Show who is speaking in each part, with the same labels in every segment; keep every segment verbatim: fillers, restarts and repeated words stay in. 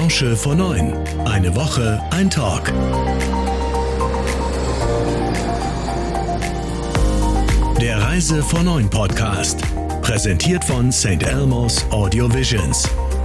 Speaker 1: Branche vor neun. Eine Woche, ein Talk. Der Reise vor neun Podcast. Präsentiert von Saint Elmo's Audio Visions.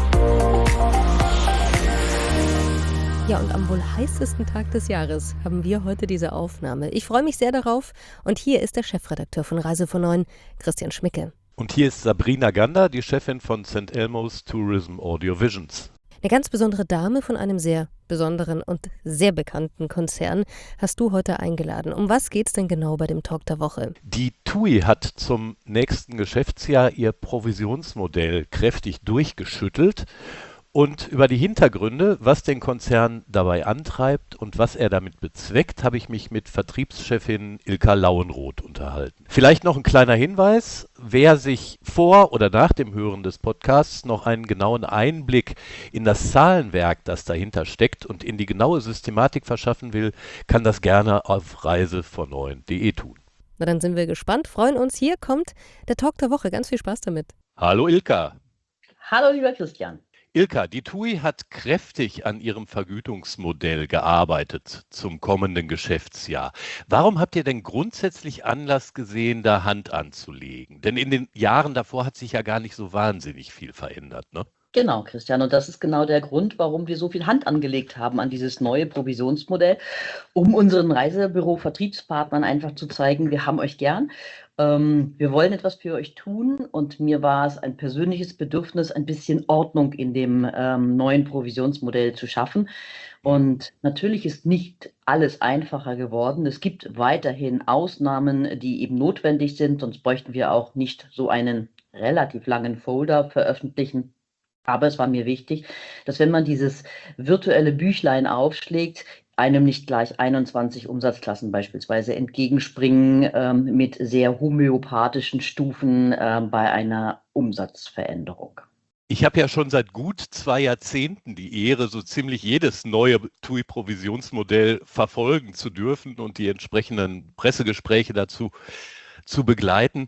Speaker 2: Ja, und am wohl heißesten Tag des Jahres haben wir heute diese Aufnahme. Ich freue mich sehr darauf. Und hier ist der Chefredakteur von Reise vor neun, Christian Schmicke.
Speaker 3: Und hier ist Sabrina Gander, die Chefin von Saint Elmo's Tourism Audio Visions.
Speaker 2: Eine ganz besondere Dame von einem sehr besonderen und sehr bekannten Konzern hast du heute eingeladen. Um was geht's denn genau bei dem Talk der Woche?
Speaker 3: Die T U I hat zum nächsten Geschäftsjahr ihr Provisionsmodell kräftig durchgeschüttelt. Und über die Hintergründe, was den Konzern dabei antreibt und was er damit bezweckt, habe ich mich mit Vertriebschefin Ilka Lauenroth unterhalten. Vielleicht noch ein kleiner Hinweis, wer sich vor oder nach dem Hören des Podcasts noch einen genauen Einblick in das Zahlenwerk, das dahinter steckt und in die genaue Systematik verschaffen will, kann das gerne auf reise vor neun punkt de tun.
Speaker 2: Na, dann sind wir gespannt, freuen uns. Hier kommt der Talk der Woche. Ganz viel Spaß damit.
Speaker 3: Hallo Ilka.
Speaker 4: Hallo lieber Christian.
Speaker 3: Ilka, die T U I hat kräftig an ihrem Vergütungsmodell gearbeitet zum kommenden Geschäftsjahr. Warum habt ihr denn grundsätzlich Anlass gesehen, da Hand anzulegen? Denn in den Jahren davor hat sich ja gar nicht so wahnsinnig viel verändert, ne?
Speaker 4: Genau, Christian. Und das ist genau der Grund, warum wir so viel Hand angelegt haben an dieses neue Provisionsmodell, um unseren Reisebüro-Vertriebspartnern einfach zu zeigen, wir haben euch gern. Ähm, wir wollen etwas für euch tun und mir war es ein persönliches Bedürfnis, ein bisschen Ordnung in dem ähm, neuen Provisionsmodell zu schaffen. Und natürlich ist nicht alles einfacher geworden. Es gibt weiterhin Ausnahmen, die eben notwendig sind, sonst bräuchten wir auch nicht so einen relativ langen Folder veröffentlichen. Aber es war mir wichtig, dass wenn man dieses virtuelle Büchlein aufschlägt, einem nicht gleich einundzwanzig Umsatzklassen beispielsweise entgegenspringen ähm, mit sehr homöopathischen Stufen äh, bei einer Umsatzveränderung.
Speaker 3: Ich habe ja schon seit gut zwei Jahrzehnten die Ehre, so ziemlich jedes neue T U I-Provisionsmodell verfolgen zu dürfen und die entsprechenden Pressegespräche dazu zu begleiten.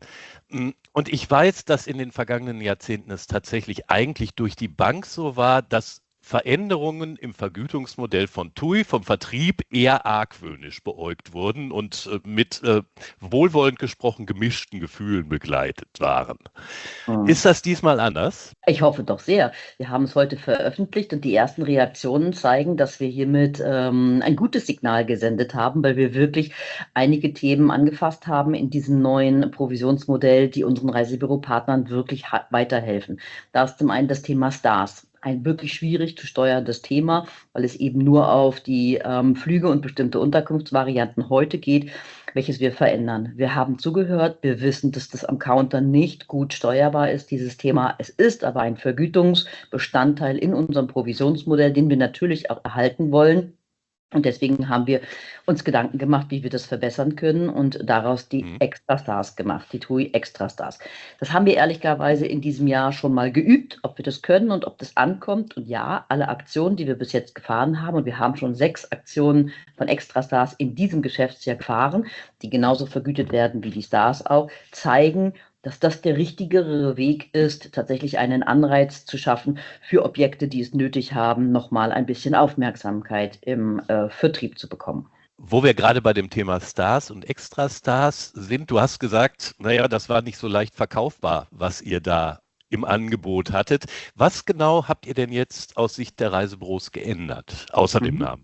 Speaker 3: Und ich weiß, dass in den vergangenen Jahrzehnten es tatsächlich eigentlich durch die Bank so war, dass Veränderungen im Vergütungsmodell von T U I vom Vertrieb eher argwöhnisch beäugt wurden und äh, mit äh, wohlwollend gesprochen gemischten Gefühlen begleitet waren. Mhm. Ist das diesmal anders?
Speaker 4: Ich hoffe doch sehr. Wir haben es heute veröffentlicht und die ersten Reaktionen zeigen, dass wir hiermit ähm, ein gutes Signal gesendet haben, weil wir wirklich einige Themen angefasst haben in diesem neuen Provisionsmodell, die unseren Reisebüropartnern wirklich ha- weiterhelfen. Da ist zum einen das Thema Stars. Ein wirklich schwierig zu steuerndes Thema, weil es eben nur auf die ähm, Flüge und bestimmte Unterkunftsvarianten heute geht, welches wir verändern. Wir haben zugehört, wir wissen, dass das am Counter nicht gut steuerbar ist, dieses Thema. Es ist aber ein Vergütungsbestandteil in unserem Provisionsmodell, den wir natürlich auch erhalten wollen. Und deswegen haben wir uns Gedanken gemacht, wie wir das verbessern können und daraus die mhm. Extrastars gemacht, die T U I Extrastars. Das haben wir ehrlicherweise in diesem Jahr schon mal geübt, ob wir das können und ob das ankommt. Und ja, alle Aktionen, die wir bis jetzt gefahren haben, und wir haben schon sechs Aktionen von Extrastars in diesem Geschäftsjahr gefahren, die genauso vergütet werden wie die Stars auch, zeigen, dass das der richtigere Weg ist, tatsächlich einen Anreiz zu schaffen für Objekte, die es nötig haben, nochmal ein bisschen Aufmerksamkeit im äh, Vertrieb zu bekommen.
Speaker 3: Wo wir gerade bei dem Thema Stars und Extrastars sind, du hast gesagt, naja, das war nicht so leicht verkaufbar, was ihr da im Angebot hattet. Was genau habt ihr denn jetzt aus Sicht der Reisebüros geändert, außer mhm. dem Namen?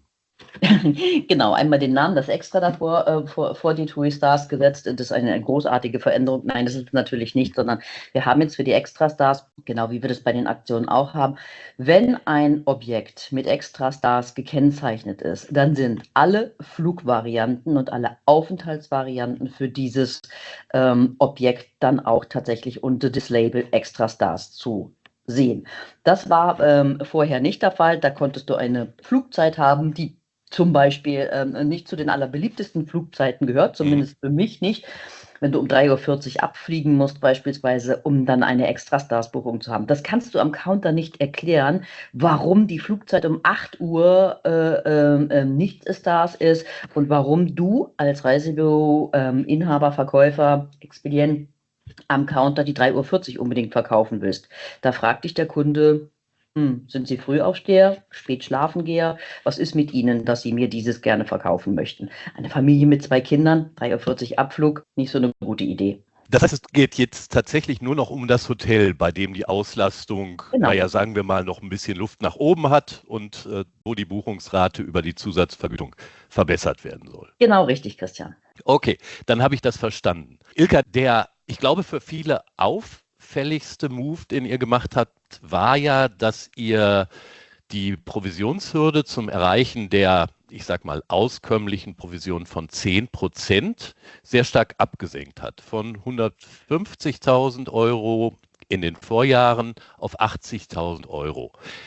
Speaker 4: Genau, einmal den Namen, das Extra davor äh, vor, vor die T U I Stars gesetzt. Das ist eine großartige Veränderung. Nein, das ist es natürlich nicht, sondern wir haben jetzt für die Extra Stars, genau wie wir das bei den Aktionen auch haben, wenn ein Objekt mit Extra Stars gekennzeichnet ist, dann sind alle Flugvarianten und alle Aufenthaltsvarianten für dieses ähm, Objekt dann auch tatsächlich unter das Label Extra Stars zu sehen. Das war ähm, vorher nicht der Fall. Da konntest du eine Flugzeit haben, die zum Beispiel ähm, nicht zu den allerbeliebtesten Flugzeiten gehört, zumindest für mich nicht. Wenn du um drei Uhr vierzig abfliegen musst beispielsweise, um dann eine Extra-Stars-Buchung zu haben. Das kannst du am Counter nicht erklären, warum die Flugzeit um acht Uhr äh, äh, nicht Stars ist und warum du als Reisebüro, äh, Inhaber, Verkäufer, Expedient am Counter die drei Uhr vierzig unbedingt verkaufen willst. Da fragt dich der Kunde, Hm, sind Sie Frühaufsteher, Spätschlafengeher? Was ist mit Ihnen, dass Sie mir dieses gerne verkaufen möchten? Eine Familie mit zwei Kindern, drei Uhr vierzig Abflug, nicht so eine gute Idee.
Speaker 3: Das heißt, es geht jetzt tatsächlich nur noch um das Hotel, bei dem die Auslastung,
Speaker 4: Genau.
Speaker 3: naja, sagen wir mal, noch ein bisschen Luft nach oben hat und äh, wo die Buchungsrate über die Zusatzvergütung verbessert werden soll.
Speaker 4: Genau richtig, Christian.
Speaker 3: Okay, dann habe ich das verstanden. Ilka, der, ich glaube, für viele auffälligste Move, den ihr gemacht habt, war ja, dass ihr die Provisionshürde zum Erreichen der, ich sag mal, auskömmlichen Provision von zehn Prozent sehr stark abgesenkt hat. Von hundertfünfzigtausend Euro in den Vorjahren auf achtzigtausend Euro.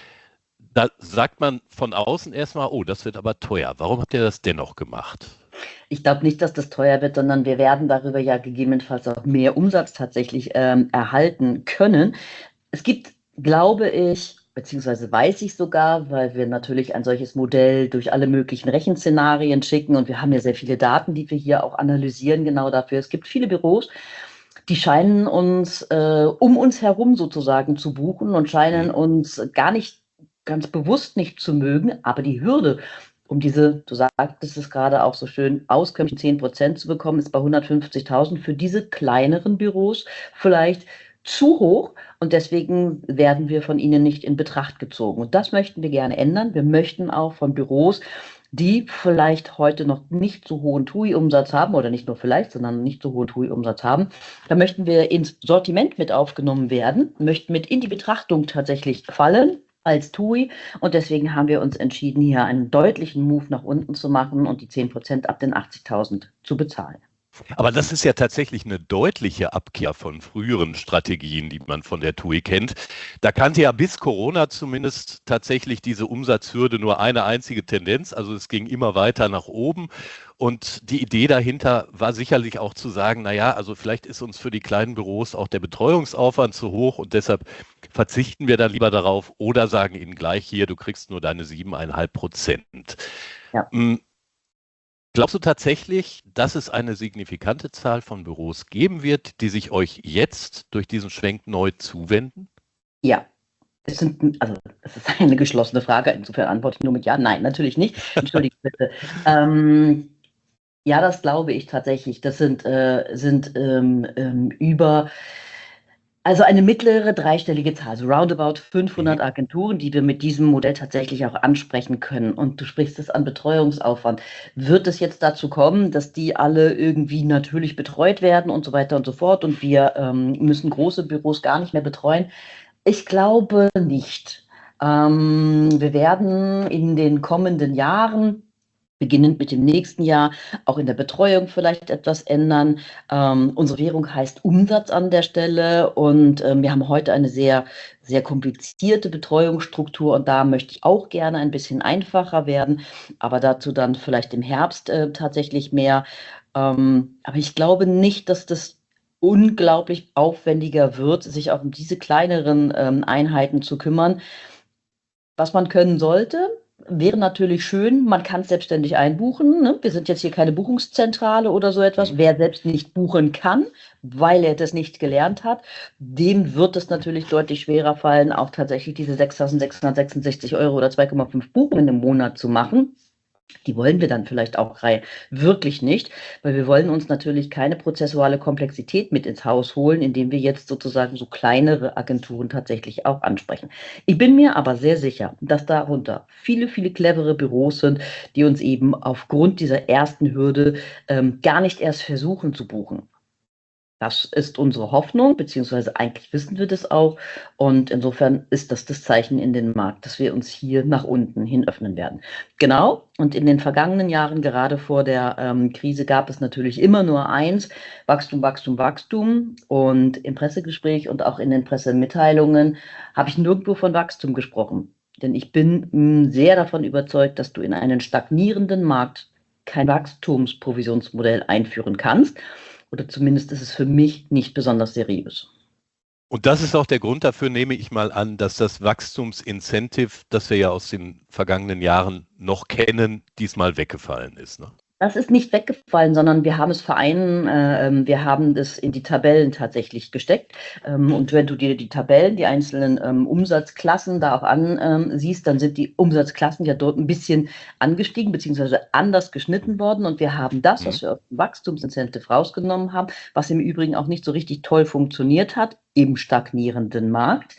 Speaker 3: Da sagt man von außen erstmal, oh, das wird aber teuer. Warum habt ihr das dennoch gemacht?
Speaker 4: Ich glaube nicht, dass das teuer wird, sondern wir werden darüber ja gegebenenfalls auch mehr Umsatz tatsächlich ähm, erhalten können. Es gibt, glaube ich, beziehungsweise weiß ich sogar, weil wir natürlich ein solches Modell durch alle möglichen Rechenszenarien schicken und wir haben ja sehr viele Daten, die wir hier auch analysieren, genau dafür. Es gibt viele Büros, die scheinen uns äh, um uns herum sozusagen zu buchen und scheinen uns gar nicht ganz bewusst nicht zu mögen, aber die Hürde, um diese, du sagtest es gerade auch so schön, auskömmlichen zehn Prozent zu bekommen, ist bei hundertfünfzigtausend für diese kleineren Büros vielleicht zu hoch und deswegen werden wir von ihnen nicht in Betracht gezogen. Und das möchten wir gerne ändern. Wir möchten auch von Büros, die vielleicht heute noch nicht so hohen T U I-Umsatz haben oder nicht nur vielleicht, sondern nicht so hohen T U I-Umsatz haben, da möchten wir ins Sortiment mit aufgenommen werden, möchten mit in die Betrachtung tatsächlich fallen als T U I und deswegen haben wir uns entschieden, hier einen deutlichen Move nach unten zu machen und die zehn Prozent ab den achtzigtausend zu bezahlen.
Speaker 3: Aber das ist ja tatsächlich eine deutliche Abkehr von früheren Strategien, die man von der T U I kennt. Da kannte ja bis Corona zumindest tatsächlich diese Umsatzhürde nur eine einzige Tendenz. Also es ging immer weiter nach oben. Und die Idee dahinter war sicherlich auch zu sagen, naja, also vielleicht ist uns für die kleinen Büros auch der Betreuungsaufwand zu hoch und deshalb verzichten wir dann lieber darauf oder sagen ihnen gleich hier, du kriegst nur deine sieben Komma fünf Prozent.
Speaker 4: Ja.
Speaker 3: Glaubst du tatsächlich, dass es eine signifikante Zahl von Büros geben wird, die sich euch jetzt durch diesen Schwenk neu zuwenden?
Speaker 4: Ja. Es sind, also es ist eine geschlossene Frage, insofern antworte ich nur mit Ja. Nein, natürlich nicht. Entschuldigung bitte. ähm, ja, das glaube ich tatsächlich. Das sind, äh, sind ähm, ähm, über, also eine mittlere dreistellige Zahl, so roundabout fünfhundert Agenturen, die wir mit diesem Modell tatsächlich auch ansprechen können. Und du sprichst es an Betreuungsaufwand. Wird es jetzt dazu kommen, dass die alle irgendwie natürlich betreut werden und so weiter und so fort und wir ähm, müssen große Büros gar nicht mehr betreuen? Ich glaube nicht. Ähm, wir werden in den kommenden Jahren, beginnend mit dem nächsten Jahr, auch in der Betreuung vielleicht etwas ändern. Ähm, unsere Währung heißt Umsatz an der Stelle und ähm, wir haben heute eine sehr, sehr komplizierte Betreuungsstruktur und da möchte ich auch gerne ein bisschen einfacher werden, aber dazu dann vielleicht im Herbst äh, tatsächlich mehr. Ähm, aber ich glaube nicht, dass das unglaublich aufwendiger wird, sich auch um diese kleineren ähm, Einheiten zu kümmern. Was man können sollte, wäre natürlich schön, man kann es selbstständig einbuchen. Ne? Wir sind jetzt hier keine Buchungszentrale oder so etwas. Wer selbst nicht buchen kann, weil er das nicht gelernt hat, dem wird es natürlich deutlich schwerer fallen, auch tatsächlich diese sechstausendsechshundertsechsundsechzig Euro oder zwei Komma fünf Buchungen im Monat zu machen. Die wollen wir dann vielleicht auch wirklich nicht, weil wir wollen uns natürlich keine prozessuale Komplexität mit ins Haus holen, indem wir jetzt sozusagen so kleinere Agenturen tatsächlich auch ansprechen. Ich bin mir aber sehr sicher, dass darunter viele, viele clevere Büros sind, die uns eben aufgrund dieser ersten Hürde ähm, gar nicht erst versuchen zu buchen. Das ist unsere Hoffnung, beziehungsweise eigentlich wissen wir das auch. Und insofern ist das das Zeichen in den Markt, dass wir uns hier nach unten hin öffnen werden. Genau. Und in den vergangenen Jahren, gerade vor der ähm, Krise, gab es natürlich immer nur eins: Wachstum, Wachstum, Wachstum. Und im Pressegespräch und auch in den Pressemitteilungen habe ich nirgendwo von Wachstum gesprochen. Denn ich bin mh, sehr davon überzeugt, dass du in einen stagnierenden Markt kein Wachstumsprovisionsmodell einführen kannst. Oder zumindest ist es für mich nicht besonders seriös.
Speaker 3: Und das ist auch der Grund dafür, nehme ich mal an, dass das Wachstumsincentive, das wir ja aus den vergangenen Jahren noch kennen, diesmal weggefallen ist. Ne?
Speaker 4: Das ist nicht weggefallen, sondern wir haben es vereinen, äh, wir haben das in die Tabellen tatsächlich gesteckt. Ähm, und wenn du dir die Tabellen, die einzelnen ähm, Umsatzklassen da auch ansiehst, ähm, dann sind die Umsatzklassen ja dort ein bisschen angestiegen, beziehungsweise anders geschnitten worden. Und wir haben das, was wir aus dem Wachstumsincentive rausgenommen haben, was im Übrigen auch nicht so richtig toll funktioniert hat, im stagnierenden Markt.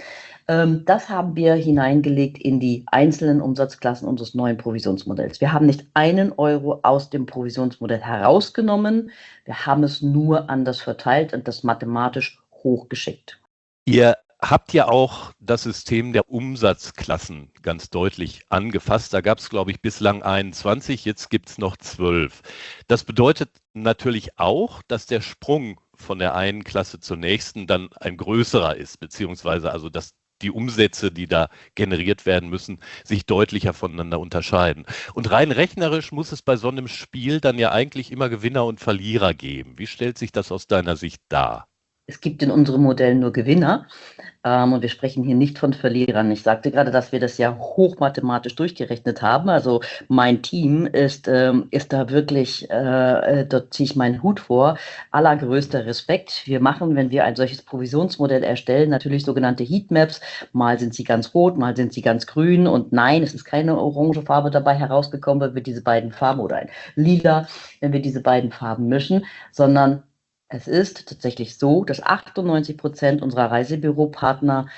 Speaker 4: Das haben wir hineingelegt in die einzelnen Umsatzklassen unseres neuen Provisionsmodells. Wir haben nicht einen Euro aus dem Provisionsmodell herausgenommen, wir haben es nur anders verteilt und das mathematisch hochgeschickt.
Speaker 3: Ihr habt ja auch das System der Umsatzklassen ganz deutlich angefasst. Da gab es, glaube ich, bislang einundzwanzig, jetzt gibt es noch zwölf. Das bedeutet natürlich auch, dass der Sprung von der einen Klasse zur nächsten dann ein größerer ist, beziehungsweise also dass die Umsätze, die da generiert werden müssen, sich deutlicher voneinander unterscheiden. Und rein rechnerisch muss es bei so einem Spiel dann ja eigentlich immer Gewinner und Verlierer geben. Wie stellt sich das aus deiner Sicht dar?
Speaker 4: Es gibt in unserem Modell nur Gewinner ähm, und wir sprechen hier nicht von Verlierern. Ich sagte gerade, dass wir das ja hochmathematisch durchgerechnet haben. Also mein Team ist, ähm, ist da wirklich, äh, dort ziehe ich meinen Hut vor, allergrößter Respekt. Wir machen, wenn wir ein solches Provisionsmodell erstellen, natürlich sogenannte Heatmaps. Mal sind sie ganz rot, mal sind sie ganz grün und nein, es ist keine orange Farbe dabei herausgekommen, wenn wir diese beiden Farben oder ein Lila, wenn wir diese beiden Farben mischen, sondern es ist tatsächlich so, dass achtundneunzig Prozent unserer Reisebüropartner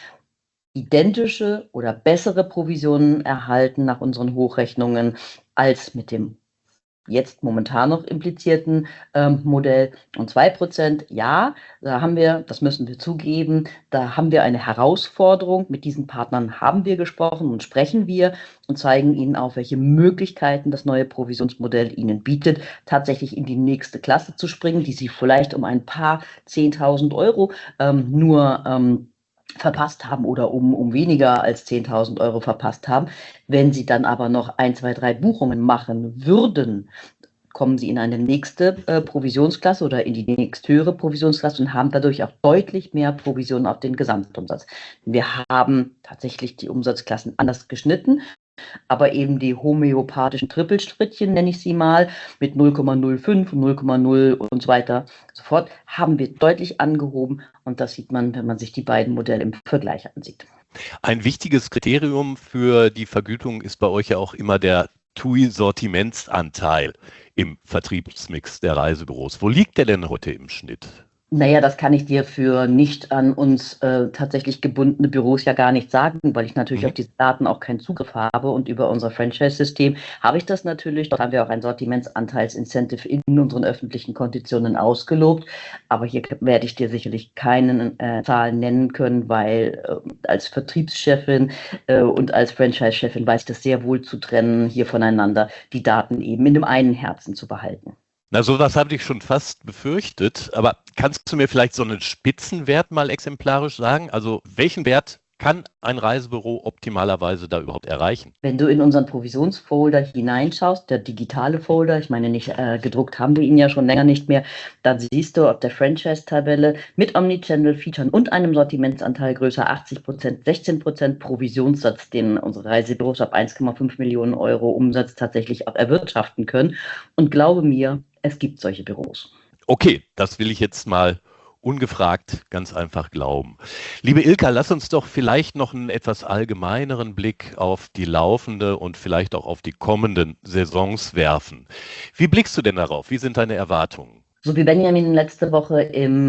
Speaker 4: identische oder bessere Provisionen erhalten nach unseren Hochrechnungen als mit dem jetzt momentan noch implizierten ähm, Modell. Und zwei Prozent, ja, da haben wir, das müssen wir zugeben, da haben wir eine Herausforderung. Mit diesen Partnern haben wir gesprochen und sprechen wir und zeigen ihnen auch, welche Möglichkeiten das neue Provisionsmodell ihnen bietet, tatsächlich in die nächste Klasse zu springen, die sie vielleicht um ein paar zehntausend Euro ähm, nur ähm, verpasst haben oder um, um weniger als zehntausend Euro verpasst haben. Wenn sie dann aber noch ein, zwei, drei Buchungen machen würden, kommen sie in eine nächste äh, Provisionsklasse oder in die nächsthöhere Provisionsklasse und haben dadurch auch deutlich mehr Provisionen auf den Gesamtumsatz. Wir haben tatsächlich die Umsatzklassen anders geschnitten, aber eben die homöopathischen Trippelstrittchen, nenne ich sie mal, mit null Komma null fünf, null Komma null und so weiter sofort, haben wir deutlich angehoben und das sieht man, wenn man sich die beiden Modelle im Vergleich ansieht.
Speaker 3: Ein wichtiges Kriterium für die Vergütung ist bei euch ja auch immer der T U I-Sortimentsanteil im Vertriebsmix der Reisebüros. Wo liegt der denn heute im Schnitt?
Speaker 4: Naja, das kann ich dir für nicht an uns äh, tatsächlich gebundene Büros ja gar nicht sagen, weil ich natürlich mhm. auf diese Daten auch keinen Zugriff habe und über unser Franchise-System habe ich das natürlich. Dort haben wir auch ein Sortimentsanteils-Incentive in unseren öffentlichen Konditionen ausgelobt, aber hier werde ich dir sicherlich keine äh, Zahlen nennen können, weil äh, als Vertriebschefin äh, und als Franchise-Chefin weiß ich das sehr wohl zu trennen, hier voneinander die Daten eben in dem einen Herzen zu behalten.
Speaker 3: Na, sowas habe ich schon fast befürchtet, aber kannst du mir vielleicht so einen Spitzenwert mal exemplarisch sagen? Also welchen Wert kann ein Reisebüro optimalerweise da überhaupt erreichen?
Speaker 4: Wenn du in unseren Provisionsfolder hineinschaust, der digitale Folder, ich meine nicht äh, gedruckt haben wir ihn ja schon länger nicht mehr, dann siehst du auf der Franchise-Tabelle mit Omnichannel-Features und einem Sortimentsanteil größer achtzig Prozent, sechzehn Prozent Provisionssatz, den unsere Reisebüros ab eins Komma fünf Millionen Euro Umsatz tatsächlich auch erwirtschaften können. Und glaube mir, es gibt solche Büros.
Speaker 3: Okay, das will ich jetzt mal ungefragt ganz einfach glauben. Liebe Ilka, lass uns doch vielleicht noch einen etwas allgemeineren Blick auf die laufende und vielleicht auch auf die kommenden Saisons werfen. Wie blickst du denn darauf? Wie sind deine Erwartungen?
Speaker 4: So wie Benjamin letzte Woche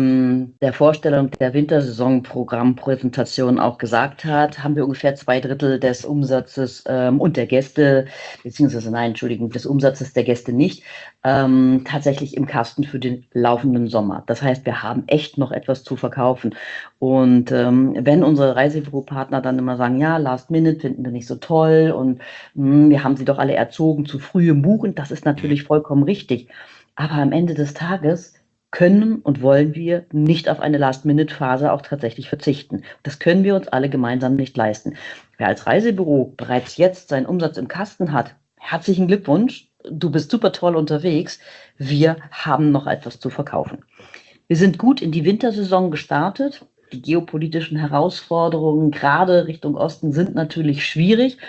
Speaker 4: in der Vorstellung der Wintersaison-Programmpräsentation auch gesagt hat, haben wir ungefähr zwei Drittel des Umsatzes ähm, und der Gäste, beziehungsweise nein, Entschuldigung, des Umsatzes der Gäste nicht, ähm, tatsächlich im Kasten für den laufenden Sommer. Das heißt, wir haben echt noch etwas zu verkaufen. Und ähm, wenn unsere Reisebüropartner dann immer sagen, ja, Last Minute finden wir nicht so toll und mh, wir haben sie doch alle erzogen zu frühem Buchen, das ist natürlich vollkommen richtig. Aber am Ende des Tages können und wollen wir nicht auf eine Last-Minute-Phase auch tatsächlich verzichten. Das können wir uns alle gemeinsam nicht leisten. Wer als Reisebüro bereits jetzt seinen Umsatz im Kasten hat, herzlichen Glückwunsch, du bist super toll unterwegs. Wir haben noch etwas zu verkaufen. Wir sind gut in die Wintersaison gestartet. Die geopolitischen Herausforderungen gerade Richtung Osten sind natürlich schwierig.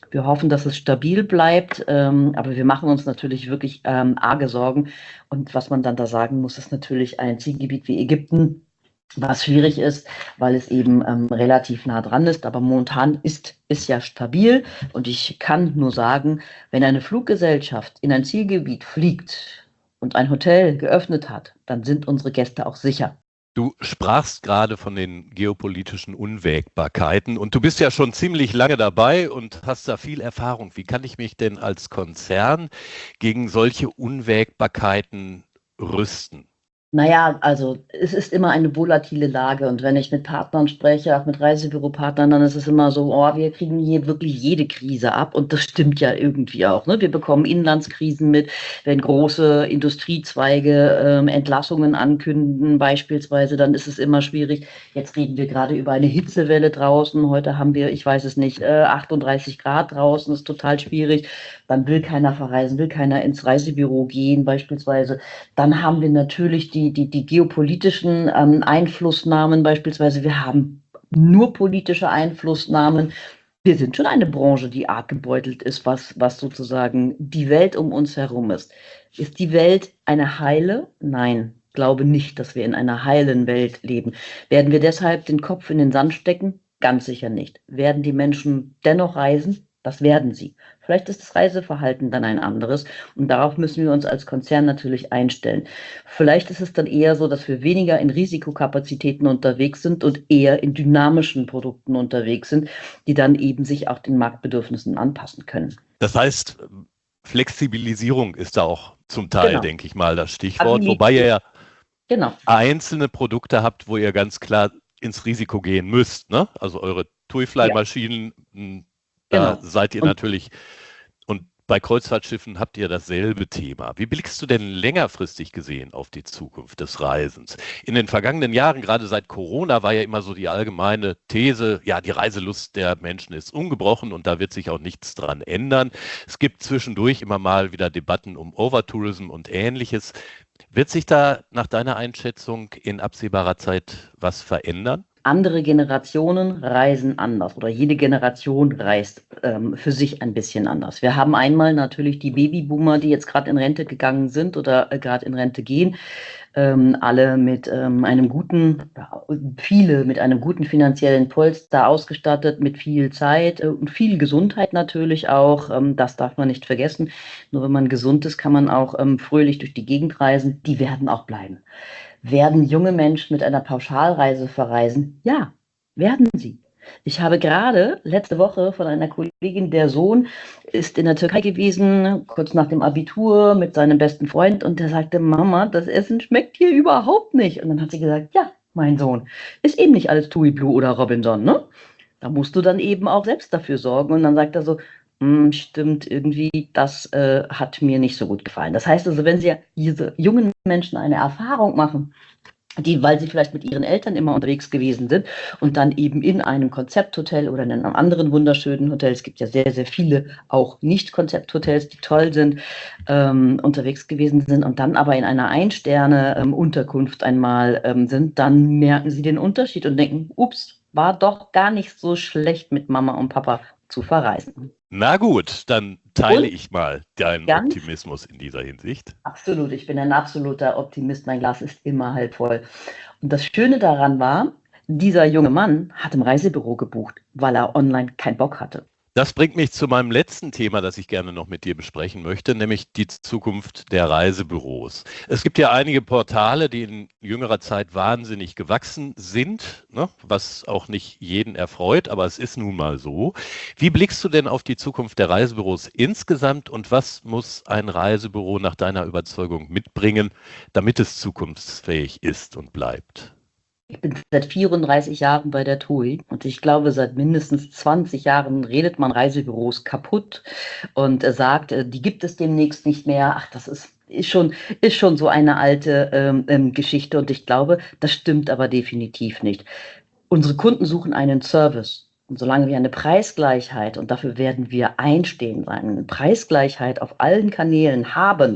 Speaker 4: Wir hoffen, dass es stabil bleibt, ähm, aber wir machen uns natürlich wirklich ähm, arge Sorgen. Und was man dann da sagen muss, ist natürlich ein Zielgebiet wie Ägypten, was schwierig ist, weil es eben ähm, relativ nah dran ist. Aber momentan ist es ja stabil. Und ich kann nur sagen, wenn eine Fluggesellschaft in ein Zielgebiet fliegt und ein Hotel geöffnet hat, dann sind unsere Gäste auch sicher.
Speaker 3: Du sprachst gerade von den geopolitischen Unwägbarkeiten und du bist ja schon ziemlich lange dabei und hast da viel Erfahrung. Wie kann ich mich denn als Konzern gegen solche Unwägbarkeiten rüsten?
Speaker 4: Naja, also es ist immer eine volatile Lage und wenn ich mit Partnern spreche, auch mit Reisebüropartnern, dann ist es immer so, oh, wir kriegen hier wirklich jede Krise ab und das stimmt ja irgendwie auch. Ne? Wir bekommen Inlandskrisen mit, wenn große Industriezweige ähm, Entlassungen ankündigen beispielsweise, dann ist es immer schwierig. Jetzt reden wir gerade über eine Hitzewelle draußen, heute haben wir, ich weiß es nicht, äh, achtunddreißig Grad draußen, ist total schwierig. Dann will keiner verreisen, will keiner ins Reisebüro gehen beispielsweise. Dann haben wir natürlich die Die, die, die geopolitischen ähm, Einflussnahmen beispielsweise. Wir haben nur politische Einflussnahmen. Wir sind schon eine Branche, die arg gebeutelt ist, was, was sozusagen die Welt um uns herum ist. Ist die Welt eine heile? Nein, glaube nicht, dass wir in einer heilen Welt leben. Werden wir deshalb den Kopf in den Sand stecken? Ganz sicher nicht. Werden die Menschen dennoch reisen? Das werden sie. Vielleicht ist das Reiseverhalten dann ein anderes und darauf müssen wir uns als Konzern natürlich einstellen. Vielleicht ist es dann eher so, dass wir weniger in Risikokapazitäten unterwegs sind und eher in dynamischen Produkten unterwegs sind, die dann eben sich auch den Marktbedürfnissen anpassen können.
Speaker 3: Das heißt, Flexibilisierung ist da auch zum Teil,
Speaker 4: Genau.
Speaker 3: denke ich mal, das Stichwort,
Speaker 4: Agilität.
Speaker 3: wobei ihr ja
Speaker 4: Genau.
Speaker 3: einzelne Produkte habt, wo ihr ganz klar ins Risiko gehen müsst, ne? Also eure TUI-Fly-Maschinen, ja. Da
Speaker 4: Genau.
Speaker 3: seid ihr
Speaker 4: und
Speaker 3: natürlich, und bei Kreuzfahrtschiffen habt ihr dasselbe Thema. Wie blickst du denn längerfristig gesehen auf die Zukunft des Reisens? In den vergangenen Jahren, gerade seit Corona, war ja immer so die allgemeine These, ja, die Reiselust der Menschen ist ungebrochen und da wird sich auch nichts dran ändern. Es gibt zwischendurch immer mal wieder Debatten um Overtourism und Ähnliches. Wird sich da nach deiner Einschätzung in absehbarer Zeit was verändern?
Speaker 4: Andere Generationen reisen anders oder jede Generation reist ähm, für sich ein bisschen anders. Wir haben einmal natürlich die Babyboomer, die jetzt gerade in Rente gegangen sind oder äh, gerade in Rente gehen, ähm, alle mit ähm, einem guten, ja, viele mit einem guten finanziellen Polster ausgestattet, mit viel Zeit äh, und viel Gesundheit natürlich auch. Ähm, das darf man nicht vergessen. Nur wenn man gesund ist, kann man auch ähm, fröhlich durch die Gegend reisen. Die werden auch bleiben. Werden junge Menschen mit einer Pauschalreise verreisen? Ja, werden sie. Ich habe gerade letzte Woche von einer Kollegin, der Sohn ist in der Türkei gewesen, kurz nach dem Abitur mit seinem besten Freund und der sagte, Mama, das Essen schmeckt hier überhaupt nicht. Und dann hat sie gesagt, ja, mein Sohn, ist eben nicht alles TUI Blue oder Robinson, ne? Da musst du dann eben auch selbst dafür sorgen. Und dann sagt er so, hm, stimmt, irgendwie, das äh, hat mir nicht so gut gefallen. Das heißt also, wenn Sie diese jungen Menschen eine Erfahrung machen, die, weil sie vielleicht mit ihren Eltern immer unterwegs gewesen sind und dann eben in einem Konzepthotel oder in einem anderen wunderschönen Hotel, es gibt ja sehr, sehr viele auch Nicht-Konzepthotels, die toll sind, ähm, unterwegs gewesen sind und dann aber in einer Ein-Sterne-Unterkunft einmal ähm, sind, dann merken sie den Unterschied und denken, ups, war doch gar nicht so schlecht mit Mama und Papa zu verreisen.
Speaker 3: Na gut, dann teile
Speaker 4: Und
Speaker 3: ich mal deinen
Speaker 4: ganz
Speaker 3: Optimismus in dieser Hinsicht.
Speaker 4: absolut, ich bin ein absoluter Optimist, mein Glas ist immer halb voll. Und das Schöne daran war, dieser junge Mann hat im Reisebüro gebucht, weil er online keinen Bock hatte.
Speaker 3: Das bringt mich zu meinem letzten Thema, das ich gerne noch mit dir besprechen möchte, nämlich die Zukunft der Reisebüros. Es gibt ja einige Portale, die in jüngerer Zeit wahnsinnig gewachsen sind, ne, was auch nicht jeden erfreut, aber es ist nun mal so. Wie blickst du denn auf die Zukunft der Reisebüros insgesamt und was muss ein Reisebüro nach deiner Überzeugung mitbringen, damit es zukunftsfähig ist und bleibt?
Speaker 4: Ich bin seit vierunddreißig Jahren bei der TUI und ich glaube, seit mindestens zwanzig Jahren redet man Reisebüros kaputt und äh, sagt, äh, die gibt es demnächst nicht mehr. Ach, das ist, ist, schon, ist schon so eine alte ähm, ähm, Geschichte und ich glaube, das stimmt aber definitiv nicht. Unsere Kunden suchen einen Service. Und solange wir eine Preisgleichheit, und dafür werden wir einstehen, eine Preisgleichheit auf allen Kanälen haben,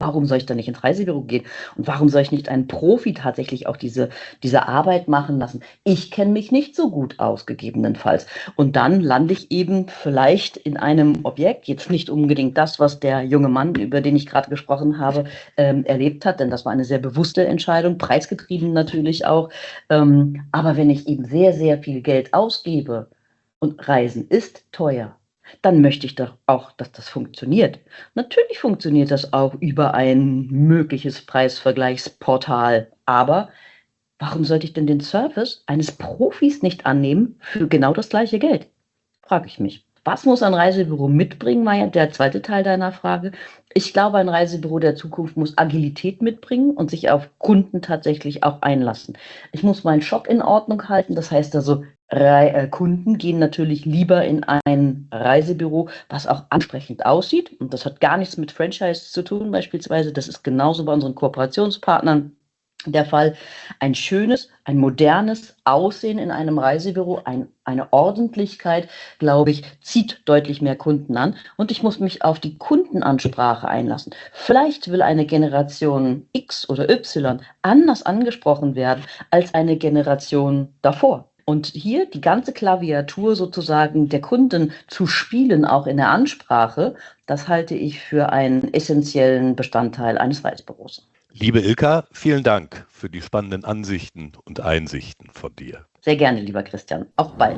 Speaker 4: Warum soll ich da nicht ins Reisebüro gehen? Und warum soll ich nicht einen Profi tatsächlich auch diese, diese Arbeit machen lassen? Ich kenne mich nicht so gut aus, gegebenenfalls. Und dann lande ich eben vielleicht in einem Objekt, jetzt nicht unbedingt das, was der junge Mann, über den ich gerade gesprochen habe, ähm, erlebt hat, denn das war eine sehr bewusste Entscheidung, preisgetrieben natürlich auch. Ähm, aber wenn ich eben sehr, sehr viel Geld ausgebe und Reisen ist teuer, dann möchte ich doch auch, dass das funktioniert. Natürlich funktioniert das auch über ein mögliches Preisvergleichsportal. Aber warum sollte ich denn den Service eines Profis nicht annehmen für genau das gleiche Geld? Frage ich mich. Was muss ein Reisebüro mitbringen, war ja der zweite Teil deiner Frage. Ich glaube, ein Reisebüro der Zukunft muss Agilität mitbringen und sich auf Kunden tatsächlich auch einlassen. Ich muss meinen Shop in Ordnung halten. Das heißt also, Re- äh, Kunden gehen natürlich lieber in ein Reisebüro, was auch ansprechend aussieht. Und das hat gar nichts mit Franchise zu tun beispielsweise. Das ist genauso bei unseren Kooperationspartnern der Fall. Ein schönes, ein modernes Aussehen in einem Reisebüro, ein, eine Ordentlichkeit, glaube ich, zieht deutlich mehr Kunden an. Und ich muss mich auf die Kundenansprache einlassen. Vielleicht will eine Generation X oder Y anders angesprochen werden als eine Generation davor. Und hier die ganze Klaviatur sozusagen der Kunden zu spielen, auch in der Ansprache, das halte ich für einen essentiellen Bestandteil eines Reisebüros.
Speaker 3: Liebe Ilka, vielen Dank für die spannenden Ansichten und Einsichten von dir.
Speaker 4: Sehr gerne, lieber Christian. Auf bald.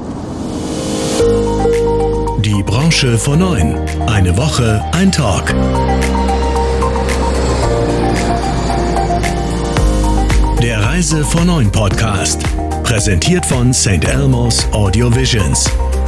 Speaker 1: Die Branche vor neun. Eine Woche, ein Talk. Der Reise vor neun Podcast. Präsentiert von Saint Elmo's Audio Visions.